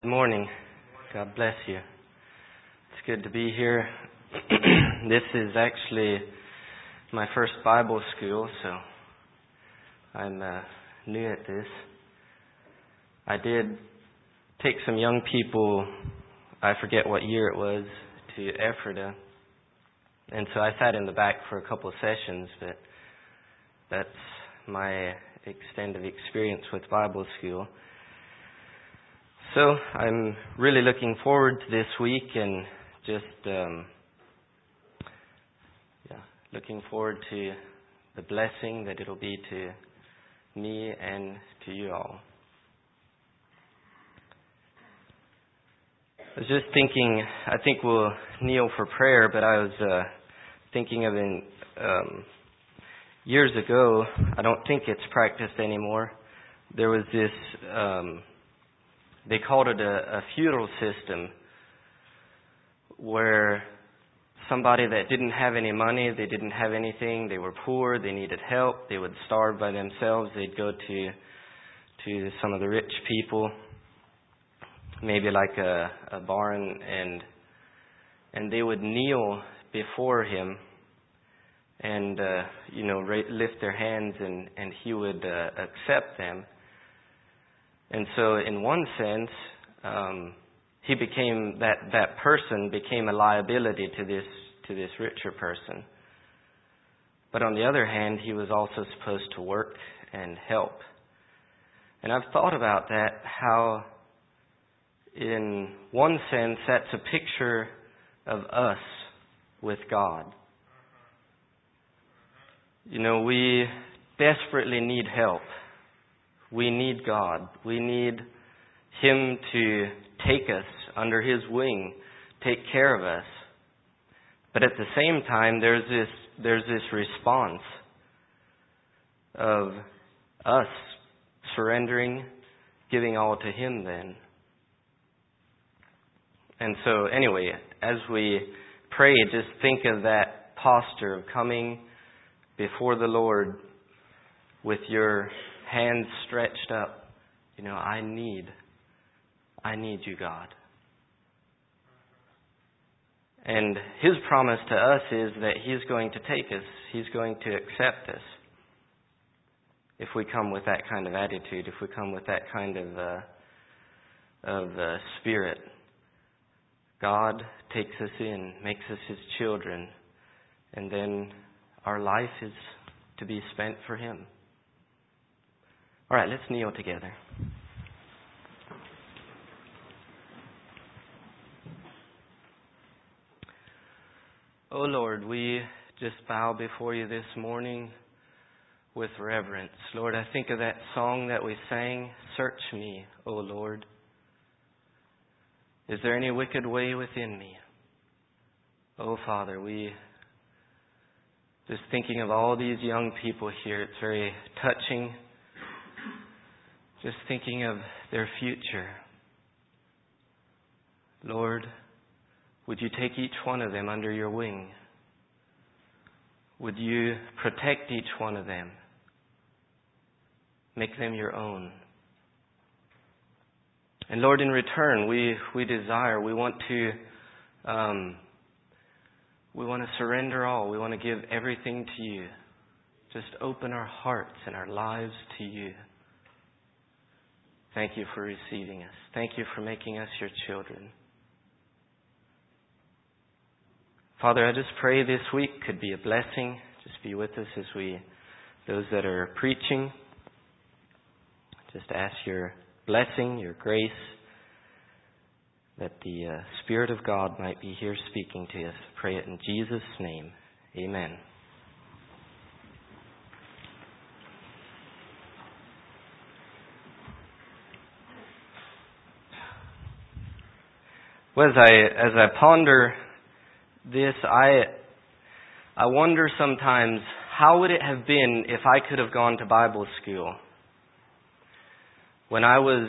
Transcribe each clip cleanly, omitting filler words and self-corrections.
Good morning. God bless you. It's good to be here. This is actually my first Bible school, so I'm new at this. I did take some young people, I forget what year it was, to Ephrata. And so I sat in the back for a couple of sessions, but that's my extent of experience with Bible school. So I'm really looking forward to this week and just looking forward to the blessing that it'll be to me and to you all. I was just thinking, I think we'll kneel for prayer, but I was thinking of years ago, I don't think it's practiced anymore, there was this, they called it a feudal system where somebody that didn't have any money, they didn't have anything, they were poor, they needed help, they would starve by themselves, they'd go to some of the rich people, maybe like a barn, and they would kneel before him and lift their hands and he would accept them. And so in one sense, he became that person became a liability to this richer person. But on the other hand, he was also supposed to work and help. And I've thought about that, how in one sense that's a picture of us with God. You know, we desperately need help. We need God. We need Him to take us under His wing, take care of us. But at the same time, there's this response of us surrendering, giving all to Him then. And so anyway, as we pray, just think of that posture of coming before the Lord with your hands stretched up. You know, I need you, God. And His promise to us is that He's going to take us. He's going to accept us. If we come with that kind of attitude, if we come with that kind of spirit, God takes us in, makes us His children, and then our life is to be spent for Him. All right, let's kneel together. Oh Lord, we just bow before you this morning with reverence. Lord, I think of that song that we sang, Search me, O Lord. Is there any wicked way within me? Oh Father, we just thinking of all these young people here, it's very touching. Just thinking of their future. Lord, would you take each one of them under your wing? Would you protect each one of them? Make them your own. And Lord, in return, we desire, we want to surrender all. We want to give everything to you. Just open our hearts and our lives to you. Thank you for receiving us. Thank you for making us your children. Father, I just pray this week could be a blessing. Just be with us as those that are preaching. Just ask your blessing, your grace, that the Spirit of God might be here speaking to us. Pray it in Jesus' name. Amen. Well, as I ponder this, I wonder sometimes, how would it have been if I could have gone to Bible school? When I was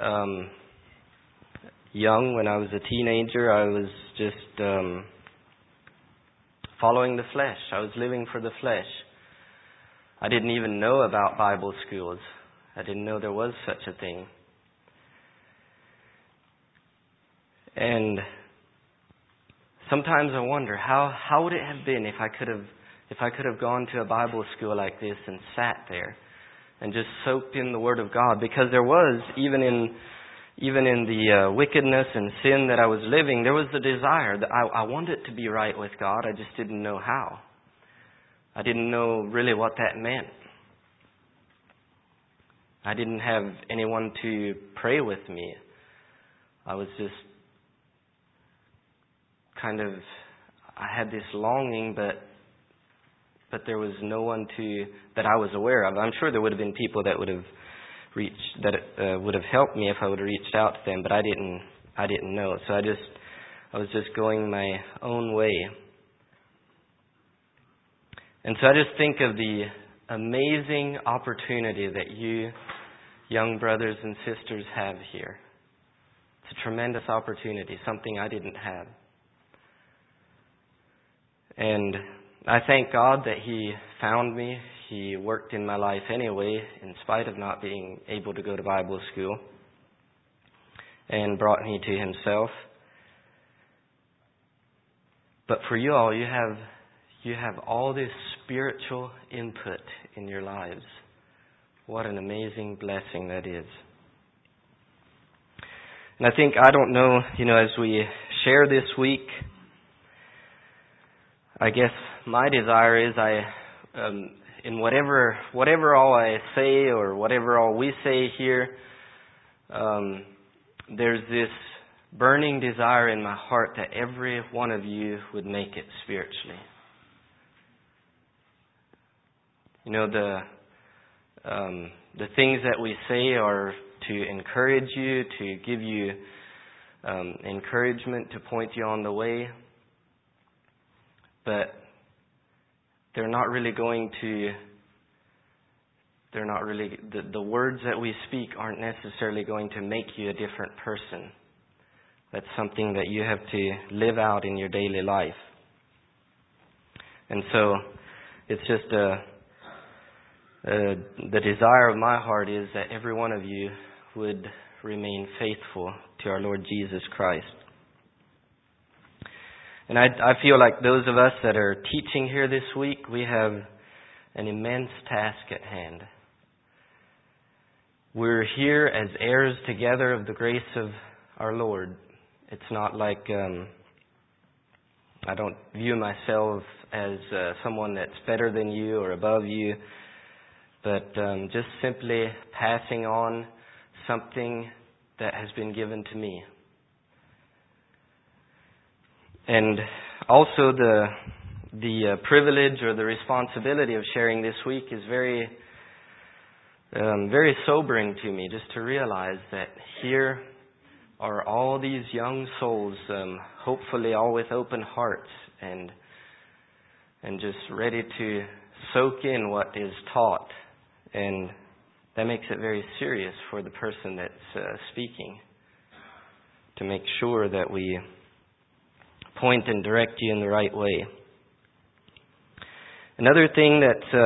young, when I was a teenager, I was just following the flesh. I was living for the flesh. I didn't even know about Bible schools. I didn't know there was such a thing. And sometimes I wonder how would it have been if I could have gone to a Bible school like this and sat there and just soaked in the Word of God, because there was, even in the wickedness and sin that I was living, there was the desire that I wanted to be right with God. I just didn't know how. I didn't know really what that meant. I didn't have anyone to pray with me. I was just I had this longing, but there was no one that I was aware of. I'm sure there would have been people that would have would have helped me if I would have reached out to them, but I didn't know. So I was just going my own way. And so I just think of the amazing opportunity that you young brothers and sisters have here. It's a tremendous opportunity, something I didn't have. And I thank God that He found me. He worked in my life anyway, in spite of not being able to go to Bible school, and brought me to Himself. But for you all, you have all this spiritual input in your lives. What an amazing blessing that is. And I don't know, as we share this week, I guess my desire is in whatever all I say or whatever all we say here, there's this burning desire in my heart that every one of you would make it spiritually. The things that we say are to encourage you, to give you encouragement, to point you on the way. But the words that we speak aren't necessarily going to make you a different person. That's something that you have to live out in your daily life. And so it's just the desire of my heart is that every one of you would remain faithful to our Lord Jesus Christ. And I feel like those of us that are teaching here this week, we have an immense task at hand. We're here as heirs together of the grace of our Lord. It's not like I don't view myself as someone that's better than you or above you, but just simply passing on something that has been given to me. And also the privilege or the responsibility of sharing this week is very sobering to me, just to realize that here are all these young souls, hopefully all with open hearts and just ready to soak in what is taught. And that makes it very serious for the person that's speaking, to make sure that we point and direct you in the right way. Another thing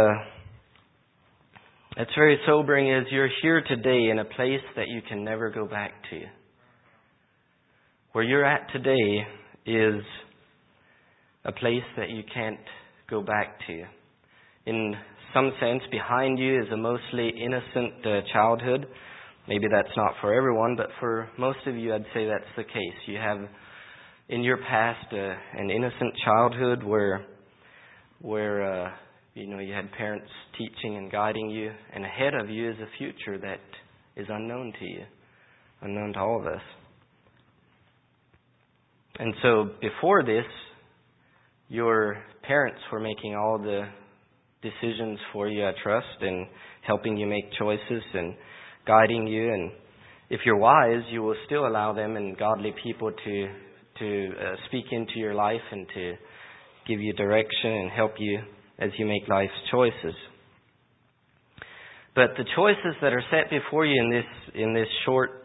that's very sobering is you're here today in a place that you can never go back to. Where you're at today is a place that you can't go back to. In some sense, behind you is a mostly innocent childhood. Maybe that's not for everyone, but for most of you, I'd say that's the case. You have in your past an innocent childhood where you had parents teaching and guiding you, and ahead of you is a future that is unknown to you, unknown to all of us. And so before this, your parents were making all the decisions for you, I trust, and helping you make choices and guiding you. And if you're wise, you will still allow them and godly people to speak into your life and to give you direction and help you as you make life's choices. But the choices that are set before you in this short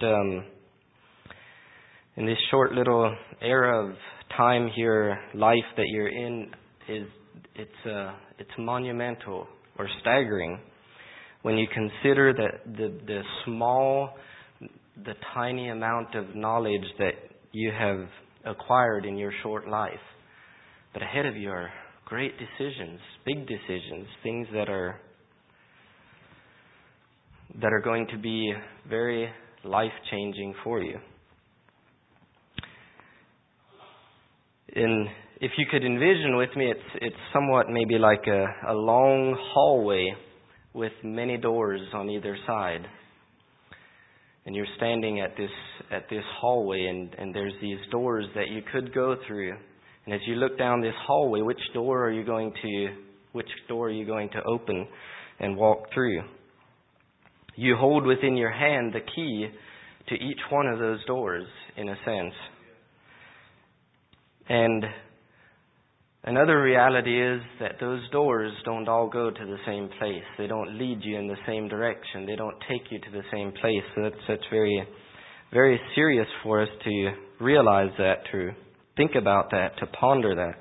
little era of time here, life that you're in, it's monumental or staggering when you consider that the tiny amount of knowledge that you have acquired in your short life. But ahead of you are great decisions, big decisions, things that are going to be very life-changing for you. If you could envision with me, it's somewhat maybe like a long hallway with many doors on either side. And you're standing at this hallway, and there's these doors that you could go through. And as you look down this hallway, which door are you going to open and walk through? You hold within your hand the key to each one of those doors, in a sense. And another reality is that those doors don't all go to the same place. They don't lead you in the same direction. They don't take you to the same place. So that's very, very serious for us to realize that, to think about that, to ponder that.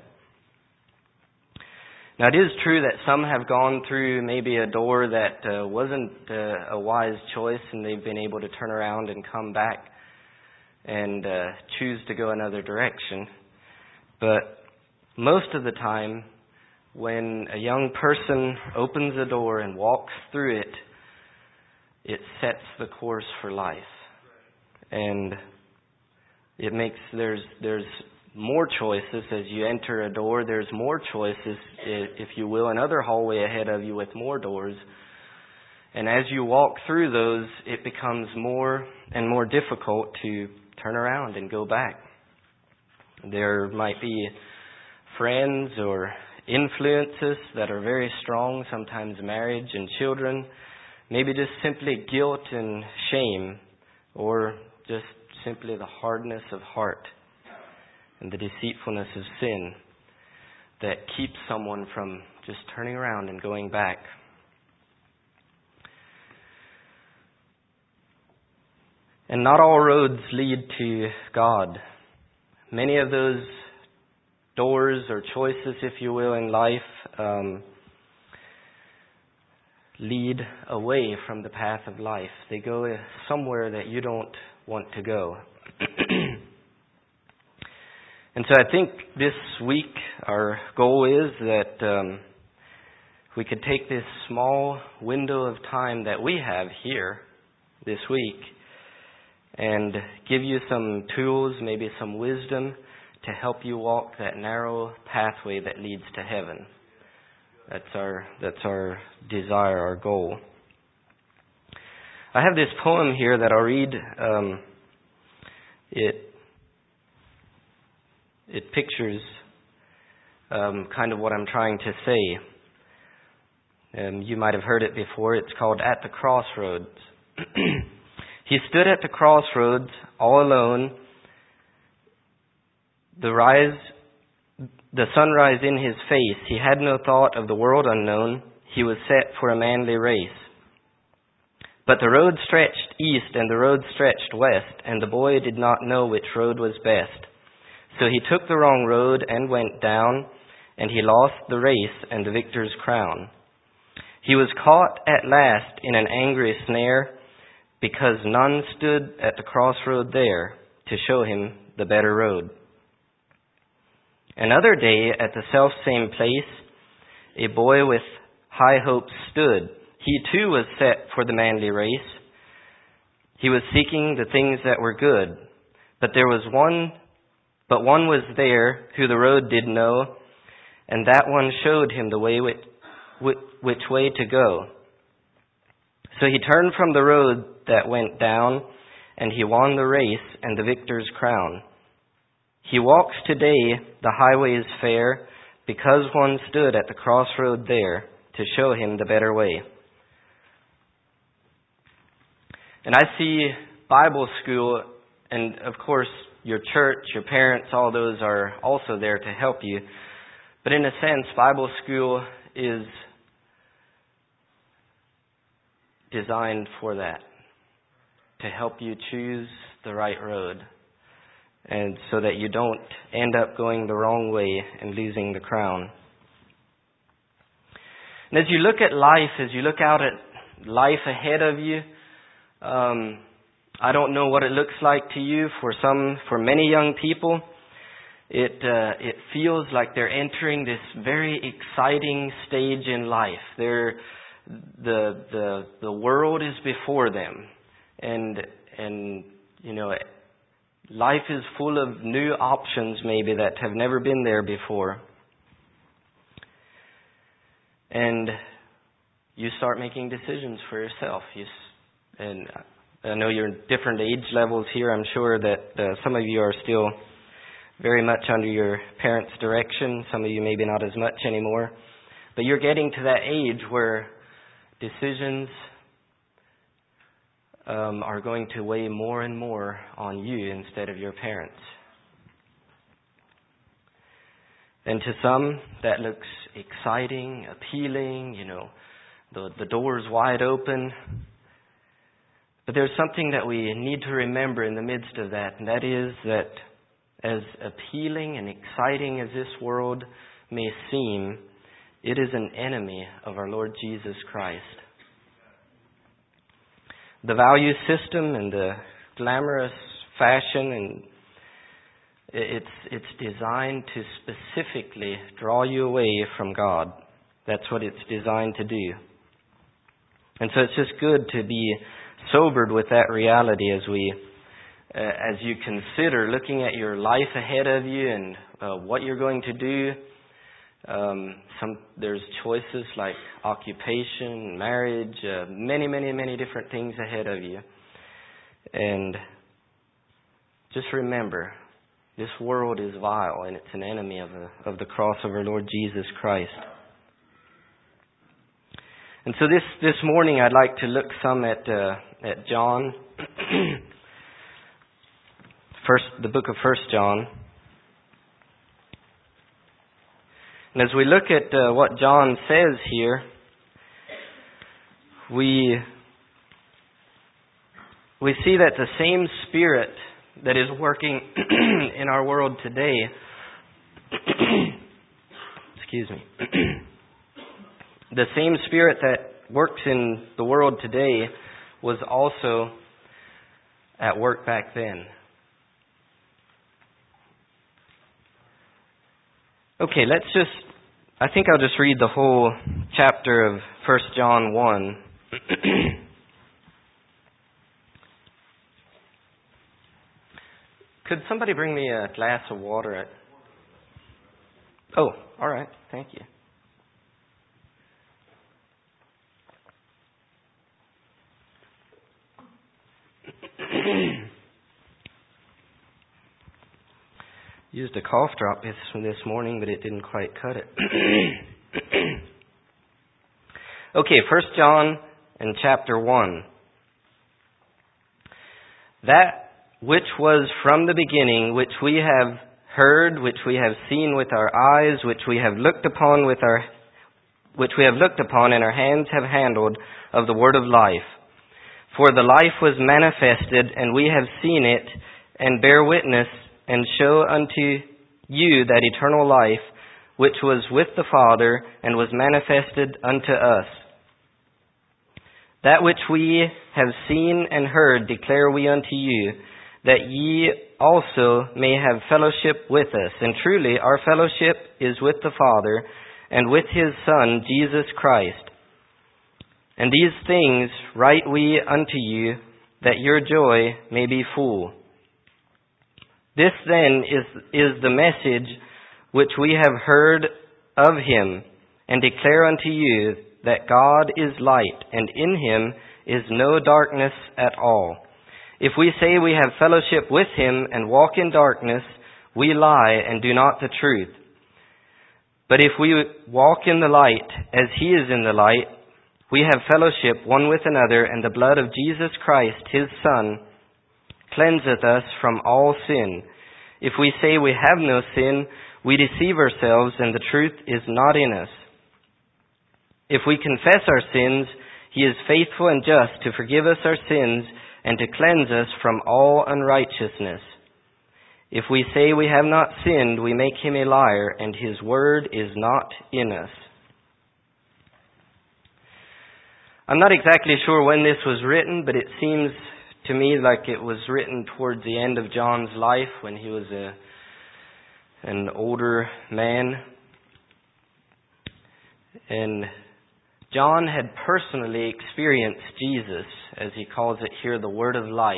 Now, it is true that some have gone through maybe a door that wasn't a wise choice, and they've been able to turn around and come back and choose to go another direction. But most of the time, when a young person opens a door and walks through it, it sets the course for life. And it makes, there's more choices as you enter a door. There's more choices, if you will, another hallway ahead of you with more doors. And as you walk through those, it becomes more and more difficult to turn around and go back. There might be friends or influences that are very strong, sometimes marriage and children, maybe just simply guilt and shame, or just simply the hardness of heart and the deceitfulness of sin that keeps someone from just turning around and going back. And not all roads lead to God. Many of those doors or choices, if you will, in life lead away from the path of life. They go somewhere that you don't want to go. And so I think this week our goal is that we could take this small window of time that we have here this week and give you some tools, maybe some wisdom to help you walk that narrow pathway that leads to heaven. That's our desire, our goal. I have this poem here that I'll read. It pictures kind of what I'm trying to say. You might have heard it before. It's called At the Crossroads. He stood at the crossroads all alone, the sunrise in his face. He had no thought of the world unknown. He was set for a manly race. But the road stretched east and the road stretched west, and the boy did not know which road was best. So he took the wrong road and went down, and he lost the race and the victor's crown. He was caught at last in an angry snare, because none stood at the crossroad there to show him the better road. Another day at the selfsame place, a boy with high hopes stood. He too was set for the manly race. He was seeking the things that were good, but one was there who the road did know, and that one showed him the way which way to go. So he turned from the road that went down, and he won the race and the victor's crown. He walks today the highways fair, because one stood at the crossroad there to show him the better way. And I see Bible school, and of course your church, your parents, all those are also there to help you. But in a sense, Bible school is designed for that, to help you choose the right road, and so that you don't end up going the wrong way and losing the crown. And as you look at life, as you look out at life ahead of you, I don't know what it looks like to you. For many young people, it feels like they're entering this very exciting stage in life. The world is before them, and life is full of new options maybe that have never been there before. And you start making decisions for yourself. And I know you're in different age levels here. I'm sure that some of you are still very much under your parents' direction. Some of you maybe not as much anymore. But you're getting to that age where decisions are going to weigh more and more on you instead of your parents. And to some, that looks exciting, appealing, the door's wide open. But there's something that we need to remember in the midst of that, and that is that as appealing and exciting as this world may seem, it is an enemy of our Lord Jesus Christ. The value system and the glamorous fashion, and it's designed to specifically draw you away from God. That's what it's designed to do. And so it's just good to be sobered with that reality as you consider looking at your life ahead of you and what you're going to do. There's choices like occupation, marriage, many, many, many different things ahead of you. And just remember, this world is vile and it's an enemy of the cross of our Lord Jesus Christ. And so this morning I'd like to look some at John, the book of 1 John. And as we look at what John says here, we see that the same Spirit that is working in our world today, excuse me, the same Spirit that works in the world today was also at work back then. Okay, I think I'll just read the whole chapter of 1 John 1. Could somebody bring me a glass of water? Oh, all right. Thank you. Used a cough drop this morning, but it didn't quite cut it. Okay, 1 John and chapter 1. That which was from the beginning, which we have heard, which we have seen with our eyes, which we have looked upon and our hands have handled of the word of life. For the life was manifested, and we have seen it, and bear witness, and show unto you that eternal life, which was with the Father, and was manifested unto us. That which we have seen and heard declare we unto you, that ye also may have fellowship with us. And truly our fellowship is with the Father, and with His Son, Jesus Christ. And these things write we unto you, that your joy may be full. This then is the message which we have heard of Him, and declare unto you, that God is light, and in Him is no darkness at all. If we say we have fellowship with Him, and walk in darkness, we lie, and do not the truth. But if we walk in the light, as He is in the light, we have fellowship one with another, and the blood of Jesus Christ, His Son, cleanseth us from all sin. If we say we have no sin, we deceive ourselves, and the truth is not in us. If we confess our sins, He is faithful and just to forgive us our sins, and to cleanse us from all unrighteousness. If we say we have not sinned, we make Him a liar, and His word is not in us. I'm not exactly sure when this was written, but it seems to me like it was written towards the end of John's life when he was an older man. And John had personally experienced Jesus, as he calls it here, the Word of life.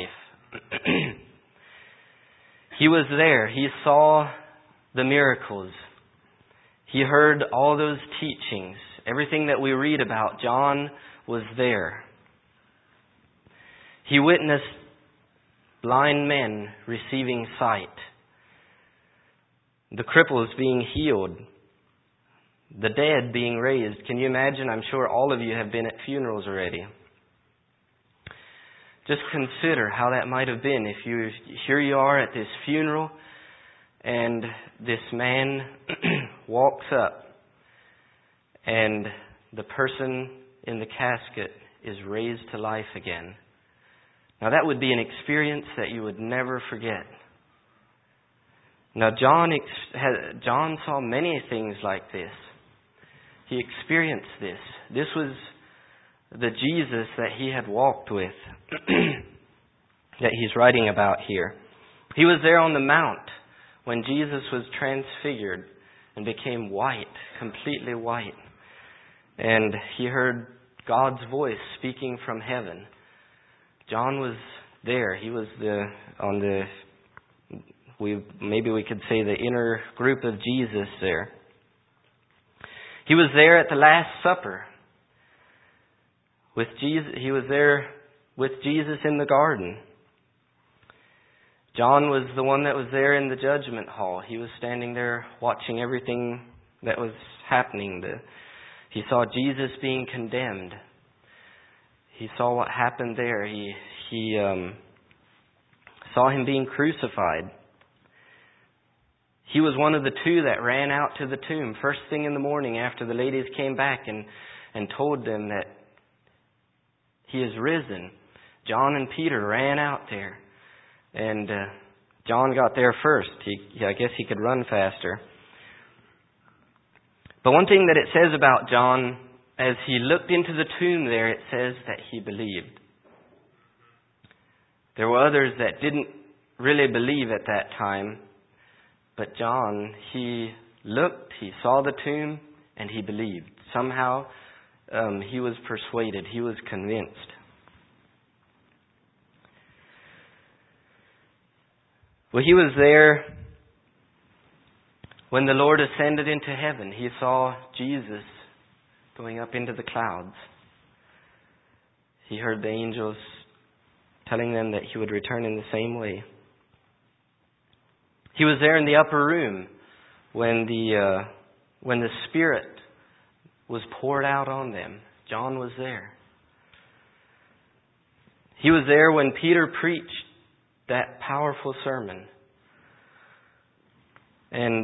He was there. He saw the miracles. He heard all those teachings. Everything that we read about, John was there. He witnessed blind men receiving sight, the cripples being healed, the dead being raised. Can you imagine? I'm sure all of you have been at funerals already. Just consider how that might have been if here you are at this funeral and this man walks up and the person in the casket is raised to life again. Now that would be an experience that you would never forget. Now John saw many things like this. He experienced this. This was the Jesus that he had walked with, that he's writing about here. He was there on the mount when Jesus was transfigured and became white, completely white. And he heard God's voice speaking from heaven. John was there. He was maybe we could say the inner group of Jesus there. He was there at the Last Supper with Jesus. He was there with Jesus in the garden. John was the one that was there in the judgment hall. He was standing there watching everything that was happening. He saw Jesus being condemned. He saw what happened there. He saw him being crucified. He was one of the two that ran out to the tomb first thing in the morning after the ladies came back and told them that he is risen. John and Peter ran out there. And John got there first. I guess he could run faster. But one thing that it says about John, as he looked into the tomb there, it says that he believed. There were others that didn't really believe at that time. But John, he looked, he saw the tomb, and he believed. Somehow, he was persuaded. He was convinced. Well, he was there when the Lord ascended into heaven. He saw Jesus going up into the clouds. He heard the angels telling them that he would return in the same way. He was there in the upper room when the Spirit was poured out on them. John was there. He was there when Peter preached that powerful sermon. And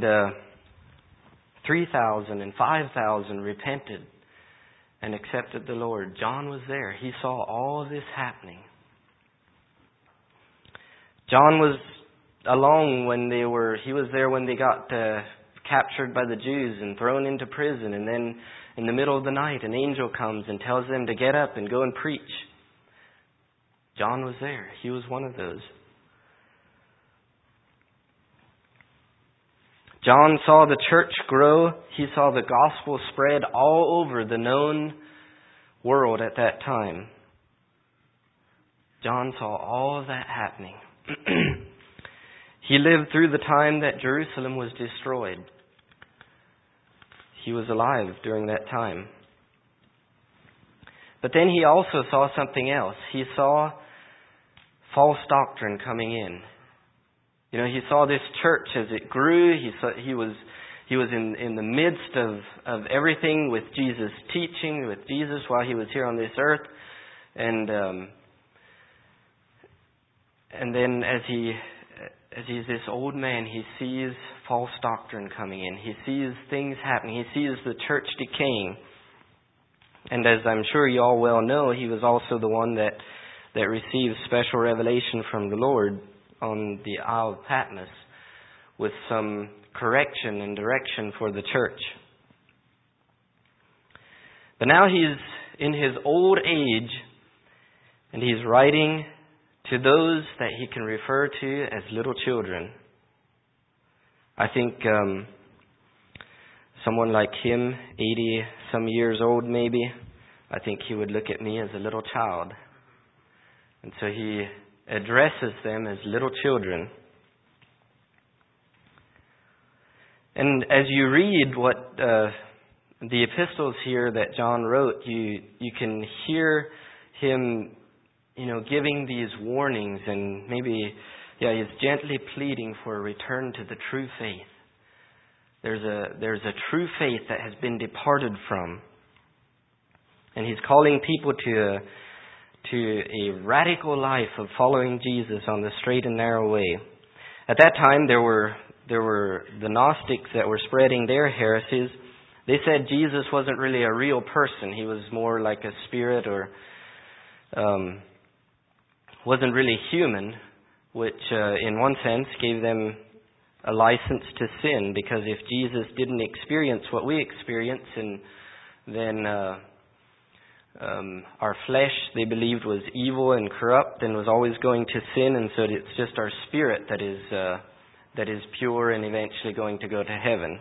3,000 and 5,000 repented and accepted the Lord. John was there. He saw all of this happening. John was along when he was there when they got captured by the Jews and thrown into prison. And then in the middle of the night, an angel comes and tells them to get up and go and preach. John was there. He was one of those. John saw the church grow. He saw the gospel spread all over the known world at that time. John saw all of that happening. He lived through the time that Jerusalem was destroyed. He was alive during that time. But then he also saw something else. He saw false doctrine coming in. You know, he saw this church as it grew. He was in the midst of everything with Jesus' teaching, with Jesus while he was here on this earth. And then as he's this old man, he sees false doctrine coming in. He sees things happening. He sees the church decaying. And as I'm sure you all well know, he was also the one that received special revelation from the Lord on the Isle of Patmos with some correction and direction for the church. But now he's in his old age and he's writing to those that he can refer to as little children. I think someone like him, 80 some years old maybe, I think he would look at me as a little child. And so he addresses them as little children. And as you read what the epistles here that John wrote, you can hear him, giving these warnings, and maybe, he's gently pleading for a return to the true faith. There's a true faith that has been departed from. And he's calling people to a radical life of following Jesus on the straight and narrow way. At that time, there were the Gnostics that were spreading their heresies. They said Jesus wasn't really a real person. He was more like a spirit, or wasn't really human, which in one sense gave them a license to sin, because if Jesus didn't experience what we experience, and then our flesh, they believed, was evil and corrupt and was always going to sin, and so it's just our spirit that is pure and eventually going to go to heaven.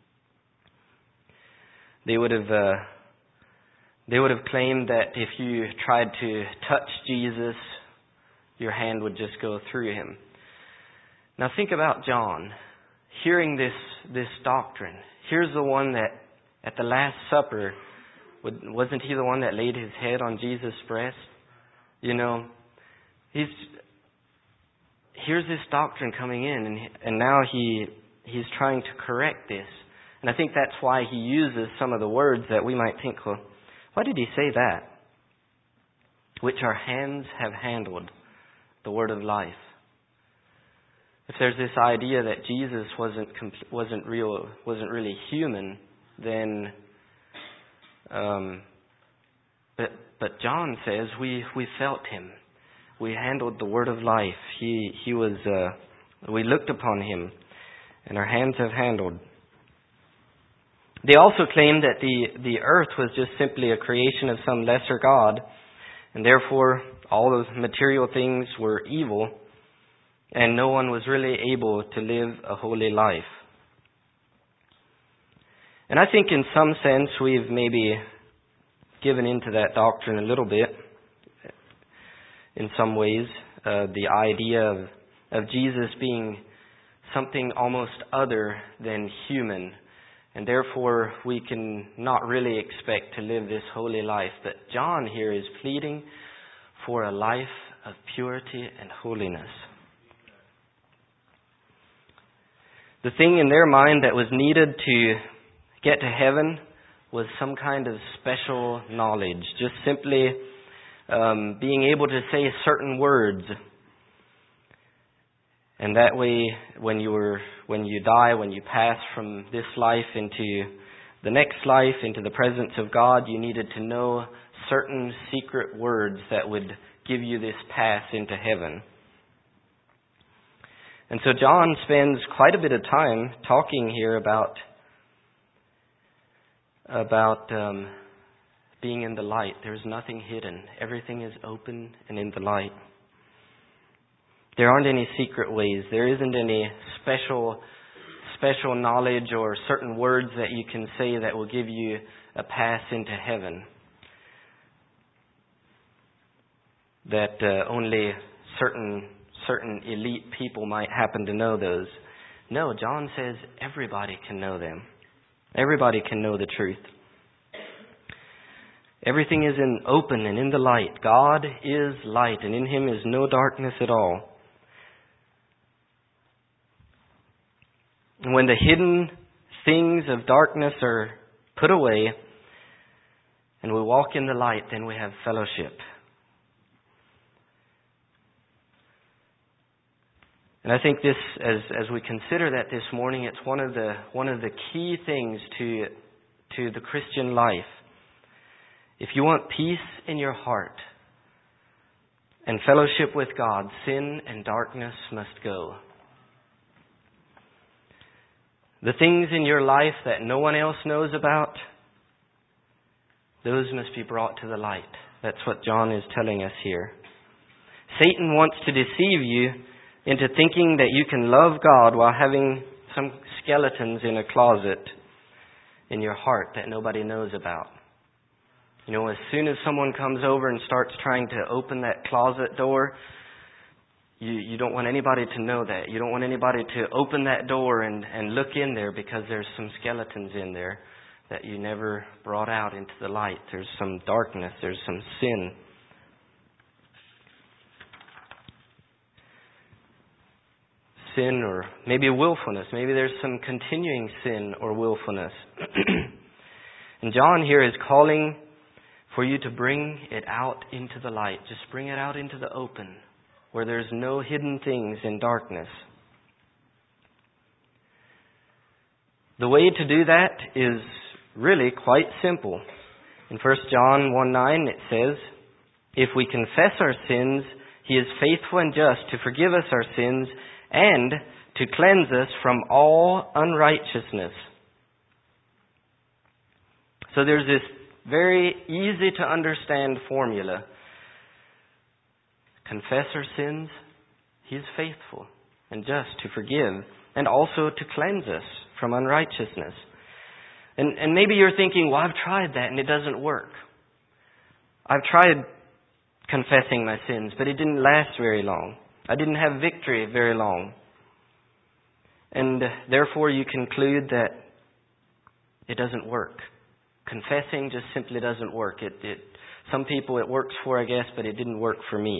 They would have claimed that if you tried to touch Jesus, your hand would just go through him. Now think about John, hearing this doctrine. Here's the one that at the Last Supper, wasn't he the one that laid his head on Jesus' breast? Here's this doctrine coming in, and now he's trying to correct this. And I think that's why he uses some of the words that we might think, well, why did he say that? Which our hands have handled, the word of life. If there's this idea that Jesus wasn't really human, then but John says we felt him. We handled the word of life. He was we looked upon him, and our hands have handled. They also claimed that the earth was just simply a creation of some lesser god, and therefore all those material things were evil, and no one was really able to live a holy life. And I think in some sense we've maybe given into that doctrine a little bit, in some ways, the idea of Jesus being something almost other than human, and therefore we can not really expect to live this holy life. But John here is pleading for a life of purity and holiness. The thing in their mind that was needed to get to heaven was some kind of special knowledge, just simply being able to say certain words. And that way, when you die, when you pass from this life into the next life, into the presence of God, you needed to know certain secret words that would give you this pass into heaven. And so John spends quite a bit of time talking here about being in the light. There's nothing hidden. Everything is open and in the light. There aren't any secret ways. There isn't any special knowledge or certain words that you can say that will give you a pass into heaven. That only certain elite people might happen to know those. No, John says everybody can know them. Everybody can know the truth. Everything is open and in the light. God is light, and in him is no darkness at all. And when the hidden things of darkness are put away and we walk in the light, then we have fellowship. And I think this, as we consider that this morning, it's one of the key things to the Christian life. If you want peace in your heart and fellowship with God, sin and darkness must go. The things in your life that no one else knows about, those must be brought to the light. That's what John is telling us here. Satan wants to deceive you into thinking that you can love God while having some skeletons in a closet in your heart that nobody knows about. You know, as soon as someone comes over and starts trying to open that closet door, you don't want anybody to know that. You don't want anybody to open that door and look in there, because there's some skeletons in there that you never brought out into the light. There's some darkness. There's some sin. Sin, or maybe willfulness. Maybe there's some continuing sin or willfulness. And John here is calling for you to bring it out into the light. Just bring it out into the open, where there's no hidden things in darkness. The way to do that is really quite simple. In 1 John 1:9 it says, "If we confess our sins, He is faithful and just to forgive us our sins and to cleanse us from all unrighteousness." So there's this very easy to understand formula. Confess our sins, He is faithful and just to forgive and also to cleanse us from unrighteousness. And maybe you're thinking, well, I've tried that and it doesn't work. I've tried confessing my sins, but it didn't last very long. I didn't have victory very long. And therefore you conclude that it doesn't work. Confessing just simply doesn't work. Some people it works for, I guess, but it didn't work for me.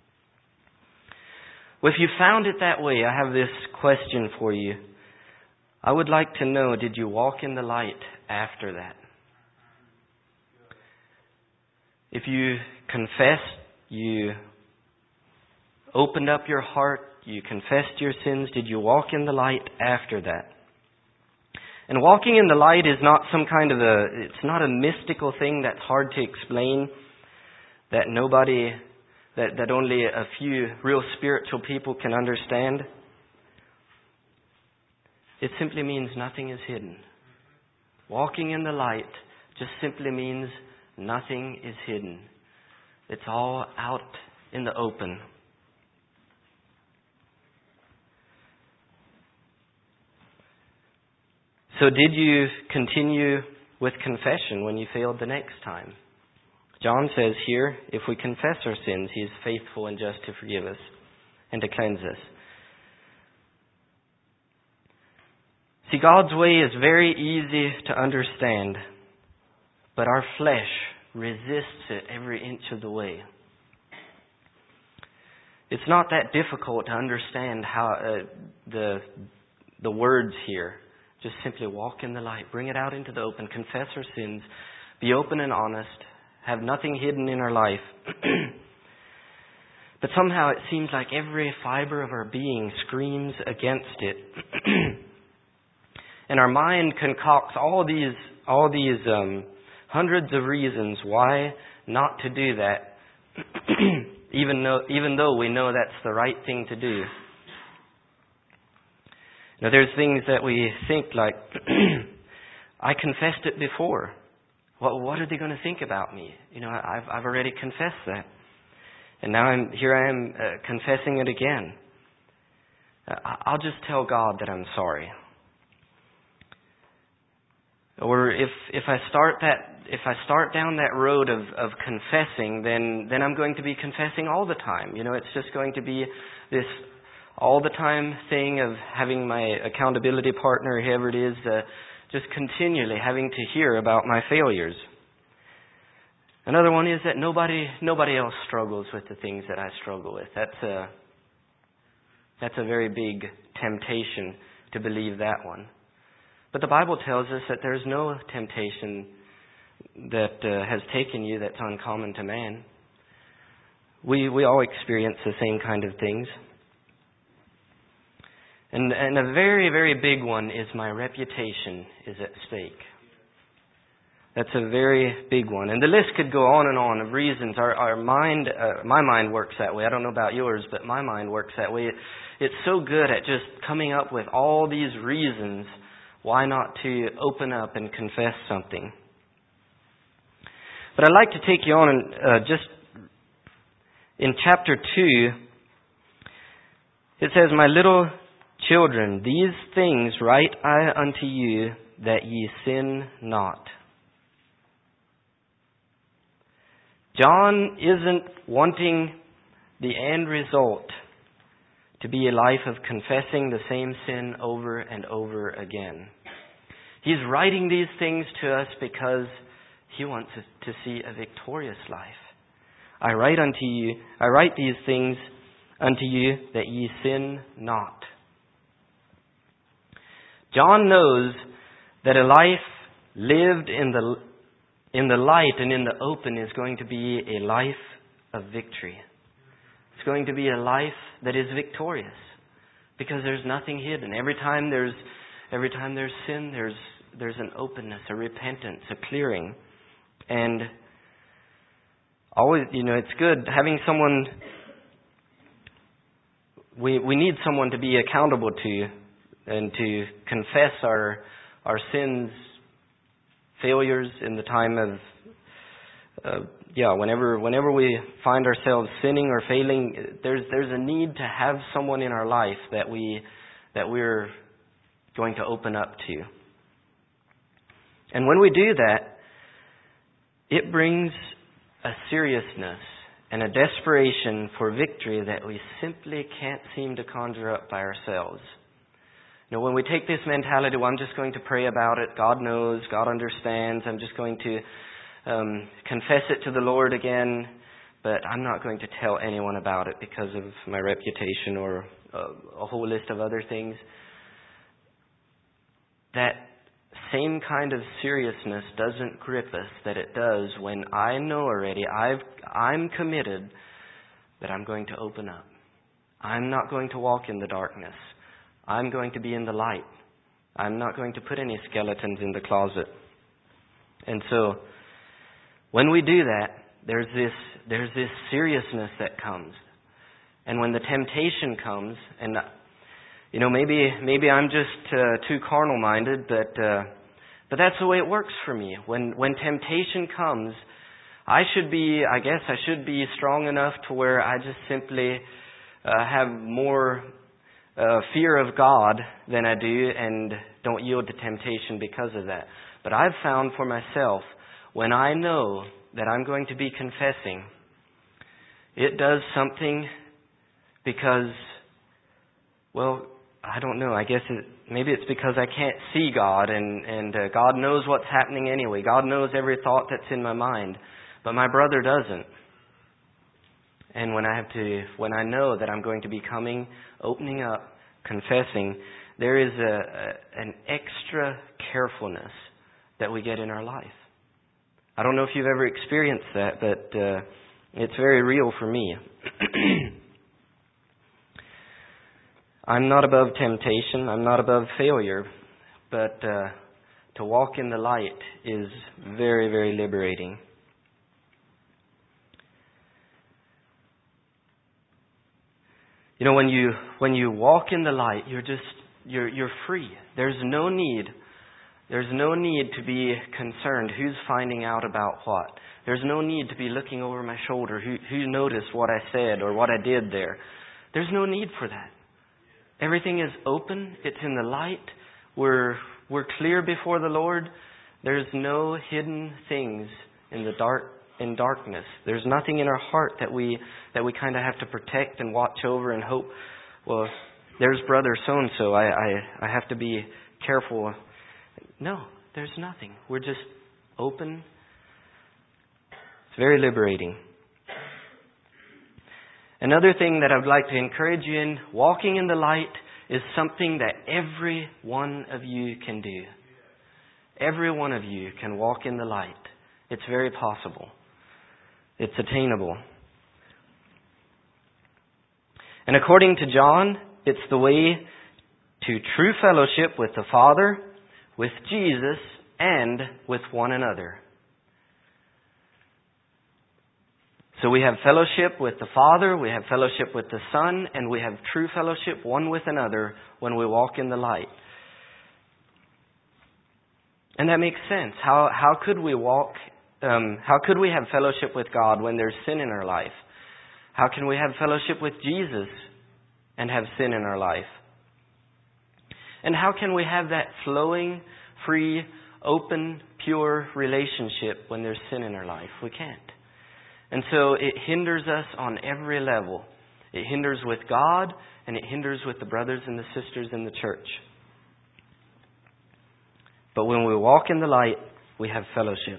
Well, if you found it that way, I have this question for you. I would like to know, did you walk in the light after that? If you confessed, you opened up your heart, you confessed your sins, did you walk in the light after that? And walking in the light is not some kind of it's not a mystical thing that's hard to explain, that that only a few real spiritual people can understand. It simply means nothing is hidden. Walking in the light just simply means nothing is hidden. It's all out in the open. So did you continue with confession when you failed the next time? John says here, if we confess our sins, He is faithful and just to forgive us and to cleanse us. See, God's way is very easy to understand, but our flesh resists it every inch of the way. It's not that difficult to understand how the words here. Just simply walk in the light, bring it out into the open, confess our sins, be open and honest, have nothing hidden in our life. But somehow it seems like every fiber of our being screams against it. And our mind concocts all these hundreds of reasons why not to do that, even though we know that's the right thing to do. Now, there's things that we think like, I confessed it before. What are they going to think about me? You know, I've already confessed that, and now I am confessing it again. I'll just tell God that I'm sorry. Or if I start down that road of confessing, then I'm going to be confessing all the time. You know, it's just going to be this all the time thing of having my accountability partner, whoever it is, just continually having to hear about my failures. Another one is that nobody else struggles with the things that I struggle with. That's a very big temptation to believe that one. But the Bible tells us that there's no temptation that has taken you that's uncommon to man. We all experience the same kind of things. And a very, very big one is my reputation is at stake. That's a very big one. And the list could go on and on of reasons. Our mind, my mind works that way. I don't know about yours, but my mind works that way. It's so good at just coming up with all these reasons why not to open up and confess something. But I'd like to take you on and in chapter 2, it says, "My little children, these things write I unto you, that ye sin not." John isn't wanting the end result to be a life of confessing the same sin over and over again. He's writing these things to us because he wants us to see a victorious life. I write these things unto you, that ye sin not. John knows that a life lived in the light and in the open is going to be a life of victory. It's going to be a life that is victorious, because there's nothing hidden. Every time there's sin, there's an openness, a repentance, a clearing. And always, it's good having someone. We need someone to be accountable to, and to confess our sins, failures in the time of whenever we find ourselves sinning or failing, there's a need to have someone in our life that we're going to open up to. And when we do that, it brings a seriousness and a desperation for victory that we simply can't seem to conjure up by ourselves. When we take this mentality, well, I'm just going to pray about it, God knows, God understands, I'm just going to confess it to the Lord again, but I'm not going to tell anyone about it because of my reputation or a whole list of other things. That same kind of seriousness doesn't grip us that it does when I know already, I'm committed that I'm going to open up. I'm not going to walk in the darkness. I'm going to be in the light. I'm not going to put any skeletons in the closet. And so, when we do that, there's this seriousness that comes. And when the temptation comes, and maybe I'm just too carnal-minded, but that's the way it works for me. When temptation comes, I should be strong enough to where I just simply have more fear of God than I do, and don't yield to temptation because of that. But I've found for myself, when I know that I'm going to be confessing, it does something because, well, I don't know. I guess maybe it's because I can't see God, and God knows what's happening anyway. God knows every thought that's in my mind, but my brother doesn't. And when I know that I'm going to be coming, opening up, confessing, there is an extra carefulness that we get in our life. I don't know if you've ever experienced that, but it's very real for me. I'm not above temptation. I'm not above failure. But to walk in the light is very, very liberating. When you walk in the light, you're free. There's no need to be concerned who's finding out about what. There's no need to be looking over my shoulder who noticed what I said or what I did there. There's no need for that. Everything is open. It's in the light. We're clear before the Lord. There's no hidden things in darkness. There's nothing in our heart that we kind of have to protect and watch over and hope, well, there's brother so-and-so, I have to be careful. No, there's nothing. We're just open. It's very liberating. Another thing that I'd like to encourage you in, walking in the light, is something that every one of you can do. Every one of you can walk in the light. It's very possible. It's attainable. And according to John, it's the way to true fellowship with the Father, with Jesus, and with one another. So we have fellowship with the Father, we have fellowship with the Son, and we have true fellowship one with another when we walk in the light. And that makes sense. How could we walk? How could we have fellowship with God when there's sin in our life? How can we have fellowship with Jesus and have sin in our life? And how can we have that flowing, free, open, pure relationship when there's sin in our life? We can't. And so it hinders us on every level. It hinders with God, and it hinders with the brothers and the sisters in the church. But when we walk in the light, we have fellowship.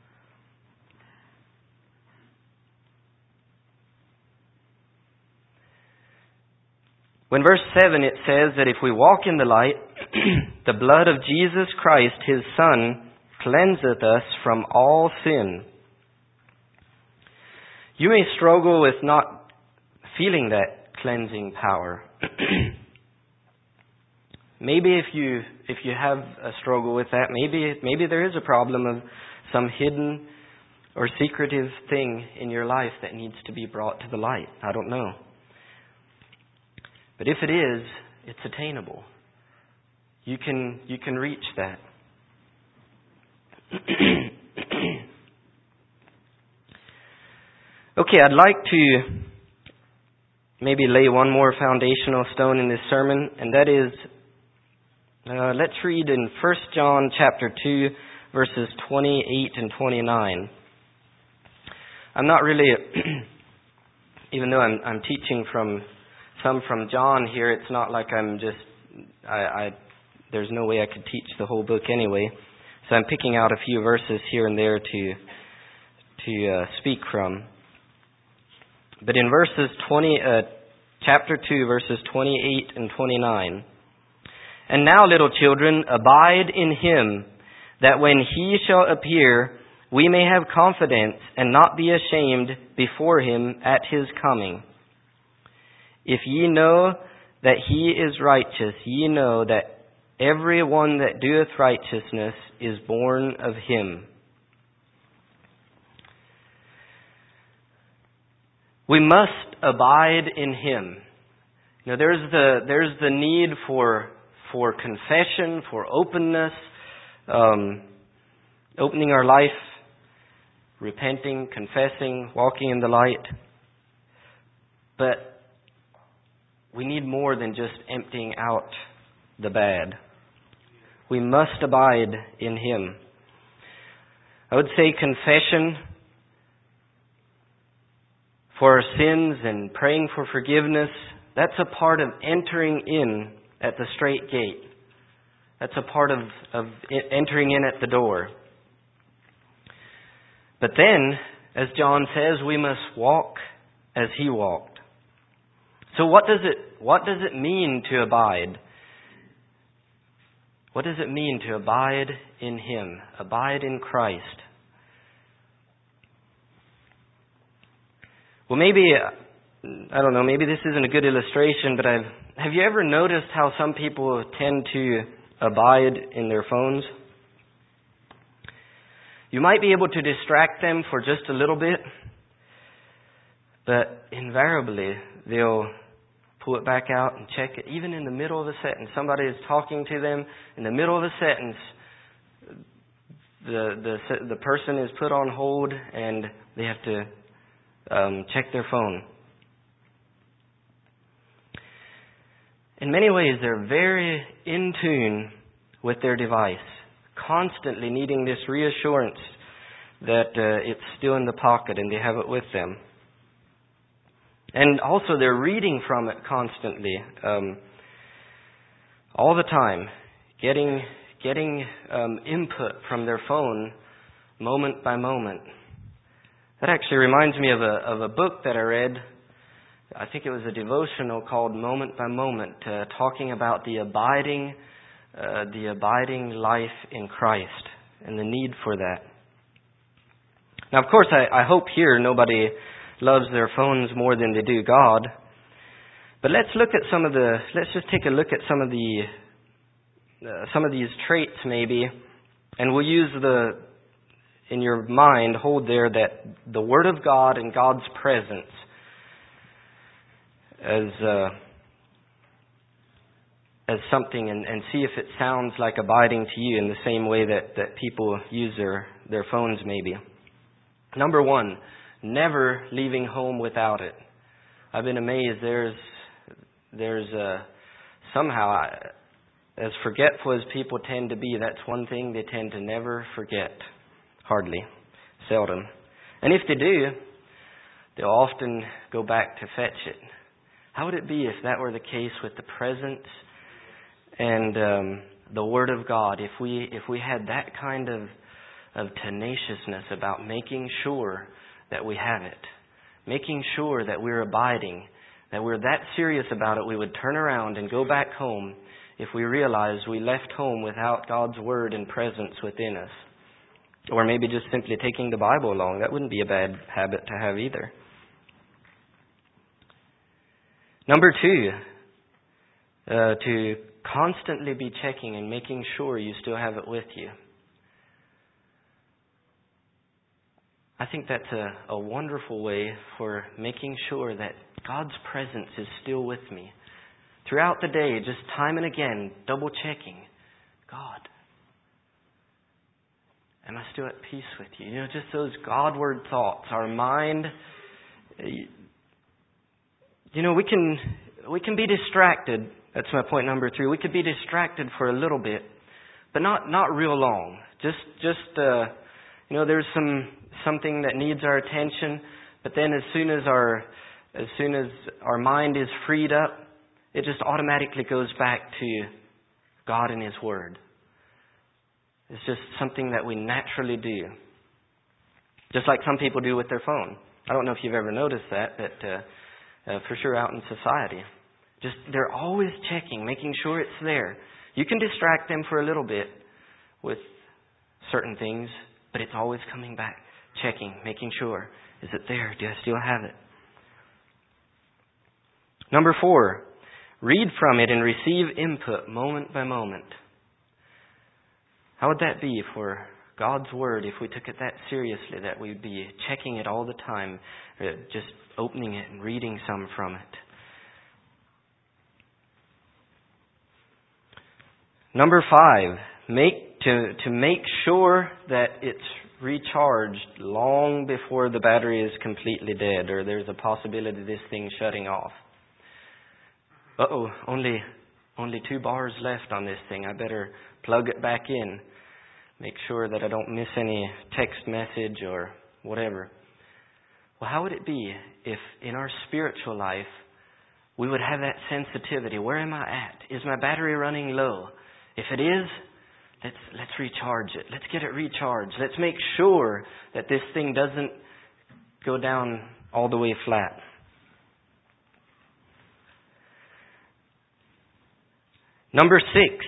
When verse 7, it says that if we walk in the light, the blood of Jesus Christ, His Son, cleanseth us from all sin. You may struggle with not feeling that cleansing power. Maybe if you have a struggle with that, maybe there is a problem of some hidden or secretive thing in your life that needs to be brought to the light. I don't know. But if it is, it's attainable. You can reach that. Okay, I'd like to maybe lay one more foundational stone in this sermon, and that is, let's read in 1 John chapter 2, verses 28 and 29. I'm not really, even though I'm teaching from John here, it's not like I'm just, there's no way I could teach the whole book anyway. So I'm picking out a few verses here and there to speak from. But in chapter 2, verses 28 and 29. And now, little children, abide in Him, that when He shall appear, we may have confidence and not be ashamed before Him at His coming. If ye know that He is righteous, ye know that every one that doeth righteousness is born of Him. We must abide in Him. You know, there's the need for confession, for openness, opening our life, repenting, confessing, walking in the light. But we need more than just emptying out the bad. We must abide in Him. I would say confession for our sins and praying for forgiveness, that's a part of entering in at the straight gate. That's a part of entering in at the door. But then, as John says, we must walk as He walked. So what does it mean to abide? What does it mean to abide in Him? Abide in Christ. Well, maybe, I don't know, maybe this isn't a good illustration, but have you ever noticed how some people tend to abide in their phones? You might be able to distract them for just a little bit, but invariably they'll pull it back out and check it, even in the middle of a sentence. Somebody is talking to them in the middle of a sentence. The person is put on hold and they have to check their phone. In many ways, they're very in tune with their device, constantly needing this reassurance that it's still in the pocket and they have it with them. And also they're reading from it constantly, all the time, getting input from their phone moment by moment. That actually reminds me of a book that I read. I think it was a devotional called Moment by Moment, talking about the abiding life in Christ and the need for that. Now, of course, I hope here nobody loves their phones more than they do God. But let's just take a look at some of these traits maybe, and we'll use in your mind, hold there that the Word of God and God's presence as something, and see if it sounds like abiding to you in the same way that people use their phones maybe. Number one, never leaving home without it. I've been amazed. There's somehow, as forgetful as people tend to be, that's one thing they tend to never forget. Hardly. Seldom. And if they do, they'll often go back to fetch it. How would it be if that were the case with the presence and the Word of God? If we had that kind of tenaciousness about making sure that we have it, making sure that we're abiding, that we're that serious about it, we would turn around and go back home if we realized we left home without God's Word and presence within us. Or maybe just simply taking the Bible along. That wouldn't be a bad habit to have either. Number 2, to constantly be checking and making sure you still have it with you. I think that's a wonderful way for making sure that God's presence is still with me. Throughout the day, just time and again, double checking. God, am I still at peace with you? You know, just those Godward thoughts. Our mind, you know, we can be distracted. That's my point number 3. We could be distracted for a little bit, but not real long. Just you know, there's something that needs our attention, but then as soon as our mind is freed up, it just automatically goes back to God and His Word. It's just something that we naturally do. Just like some people do with their phone. I don't know if you've ever noticed that, but for sure out in society. Just they're always checking, making sure it's there. You can distract them for a little bit with certain things, but it's always coming back, checking, making sure. Is it there? Do I still have it? Number 4, read from it and receive input moment by moment. How would that be for God's Word if we took it that seriously, that we'd be checking it all the time, just opening it and reading some from it? Number 5, to make sure that it's recharged long before the battery is completely dead, or there's a possibility of this thing shutting off. Only 2 bars left on this thing. I better plug it back in. Make sure that I don't miss any text message or whatever. Well, how would it be if in our spiritual life we would have that sensitivity? Where am I at? Is my battery running low? If it is, let's recharge it. Let's get it recharged. Let's make sure that this thing doesn't go down all the way flat. Number 6,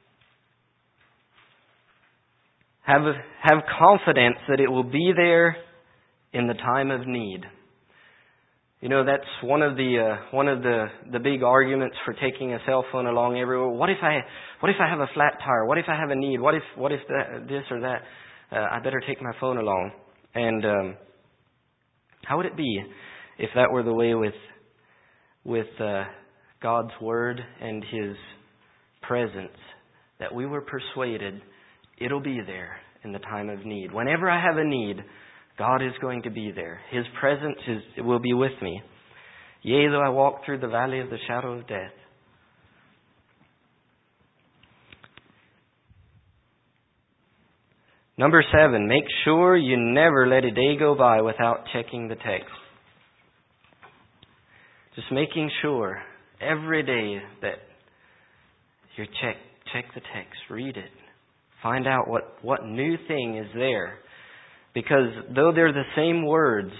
have confidence that it will be there in the time of need. You know, that's one of the big arguments for taking a cell phone along everywhere. What if I have a flat tire? What if I have a need? What if this or that? I better take my phone along. And how would it be if that were the way with God's Word and His presence, that we were persuaded it'll be there in the time of need. Whenever I have a need, God is going to be there. His presence will be with me. Yea, though I walk through the valley of the shadow of death. Number 7, make sure you never let a day go by without checking the text. Just making sure every day that you check the text, read it. Find out what new thing is there. Because though they're the same words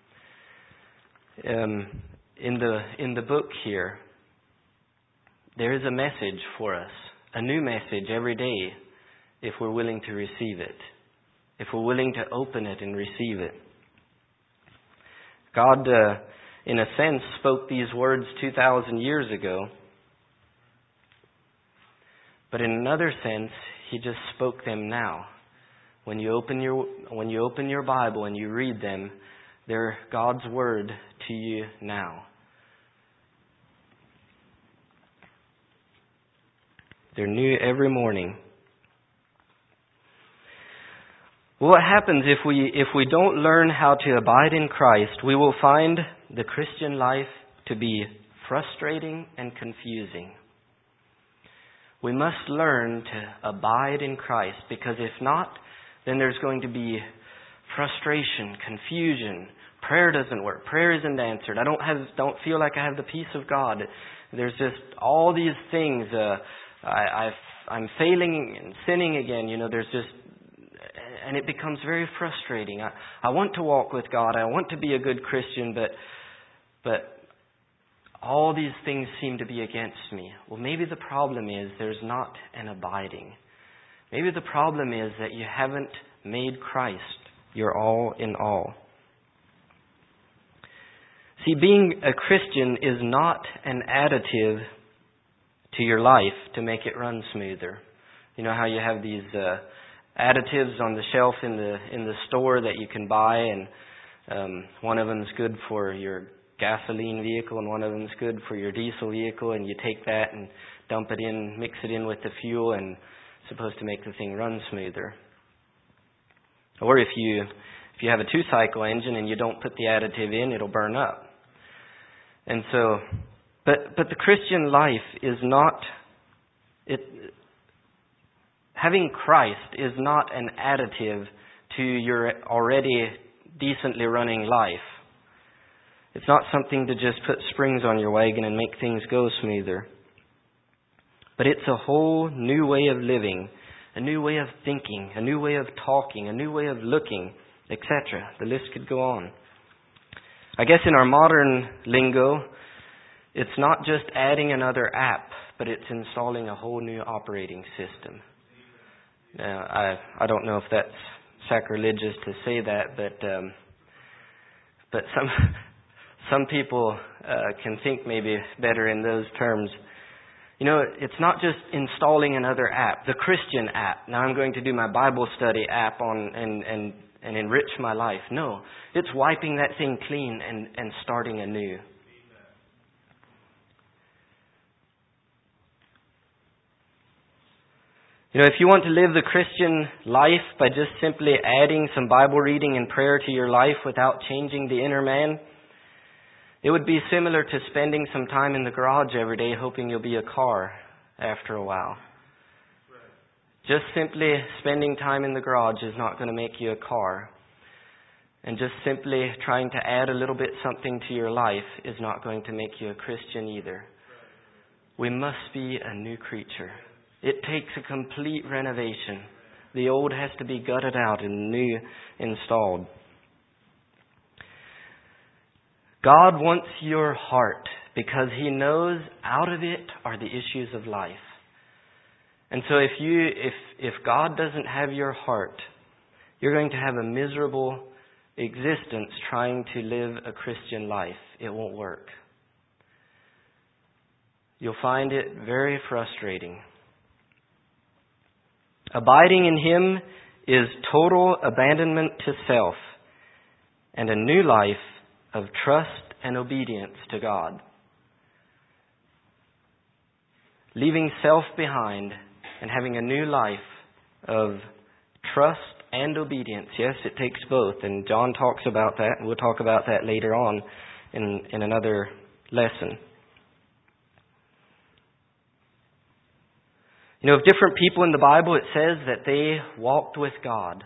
in the book here, there is a message for us, a new message every day if we're willing to receive it, if we're willing to open it and receive it. God, in a sense, spoke these words 2,000 years ago, but in another sense, He just spoke them now. When you open your Bible and you read them, they're God's Word to you now. They're new every morning. Well, what happens if we don't learn how to abide in Christ? We will find the Christian life to be frustrating and confusing. We must learn to abide in Christ, because if not, then there's going to be frustration, confusion. Prayer doesn't work. Prayer isn't answered. I don't feel like I have the peace of God. There's just all these things. I'm failing and sinning again. And it becomes very frustrating. I want to walk with God. I want to be a good Christian, but all these things seem to be against me. Well, maybe the problem is there's not an abiding. Maybe the problem is that you haven't made Christ your all in all. See, being a Christian is not an additive to your life to make it run smoother. You know how you have these additives on the shelf in the store that you can buy, and one of them's good for your gasoline vehicle and one of them's good for your diesel vehicle, and you take that and dump it in, mix it in with the fuel, and it's supposed to make the thing run smoother. Or if you have a 2-cycle engine and you don't put the additive in, it'll burn up. And so, but the Christian life is not, having Christ is not an additive to your already decently running life. It's not something to just put springs on your wagon and make things go smoother. But it's a whole new way of living, a new way of thinking, a new way of talking, a new way of looking, etc. The list could go on. I guess in our modern lingo, it's not just adding another app, but it's installing a whole new operating system. Now, I don't know if that's sacrilegious to say that, but some people can think maybe better in those terms. You know, it's not just installing another app, the Christian app. Now I'm going to do my Bible study app and enrich my life. No, it's wiping that thing clean and starting anew. You know, if you want to live the Christian life by just simply adding some Bible reading and prayer to your life without changing the inner man, it would be similar to spending some time in the garage every day hoping you'll be a car after a while. Just simply spending time in the garage is not going to make you a car. And just simply trying to add a little bit something to your life is not going to make you a Christian either. We must be a new creature. It takes a complete renovation. The old has to be gutted out and new installed. God wants your heart because He knows out of it are the issues of life. And so if God doesn't have your heart, you're going to have a miserable existence trying to live a Christian life. It won't work. You'll find it very frustrating. Abiding in Him is total abandonment to self and a new life of trust and obedience to God. Leaving self behind and having a new life of trust and obedience. Yes, it takes both. And John talks about that, and we'll talk about that later on in another lesson. You know, of different people in the Bible, it says that they walked with God.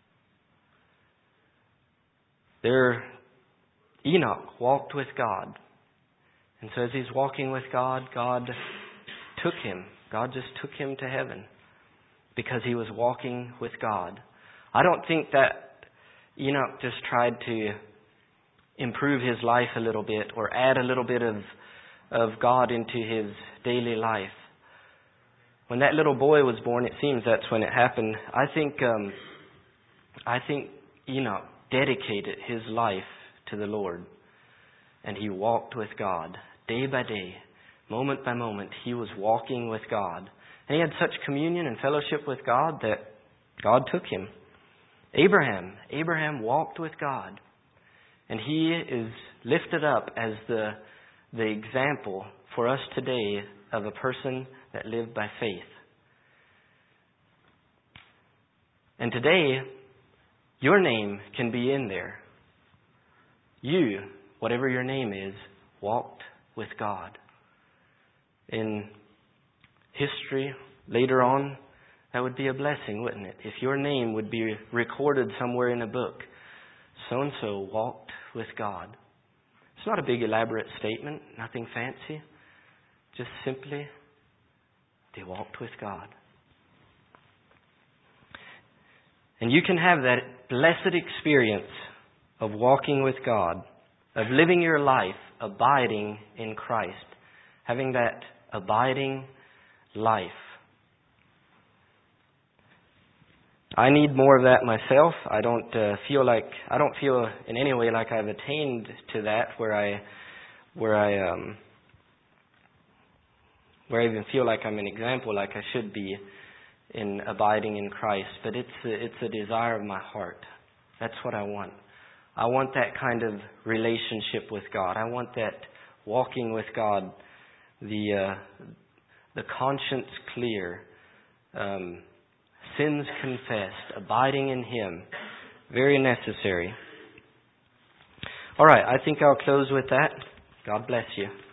Enoch walked with God. And so as he's walking with God, God took him. God just took him to heaven because he was walking with God. I don't think that Enoch just tried to improve his life a little bit or add a little bit of God into his daily life. When that little boy was born, it seems that's when it happened. I think Enoch dedicated his life to the Lord. And he walked with God day by day, moment by moment. He was walking with God. And he had such communion and fellowship with God that God took him. Abraham walked with God. And he is lifted up as the example for us today of a person that lived by faith. And today, your name can be in there. You, whatever your name is, walked with God. In history, later on, that would be a blessing, wouldn't it? If your name would be recorded somewhere in a book, so-and-so walked with God. It's not a big elaborate statement, nothing fancy. Just simply, they walked with God. And you can have that blessed experience of walking with God, of living your life abiding in Christ, having that abiding life. I need more of that myself. I don't feel in any way like I've attained to that where I even feel like I'm an example, like I should be in abiding in Christ. But it's a desire of my heart. That's what I want. I want that kind of relationship with God. I want that walking with God, the conscience clear, sins confessed, abiding in Him. Very necessary. All right, I think I'll close with that. God bless you.